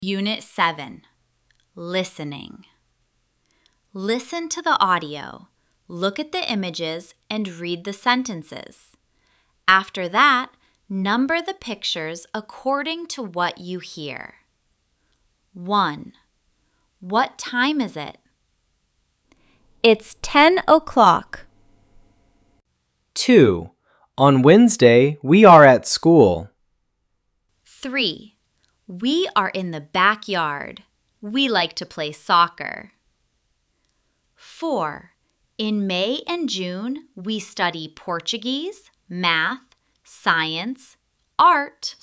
Unit 7, Listening. Listen to the audio, look at the images, and read the sentences. After that, number the pictures according to what you hear. 1. What time is it? It's 10 o'clock. 2. On Wednesday, we are at school. 3. We are in the backyard. We like to play soccer. 4. In May and June, we study Portuguese, math, science, art,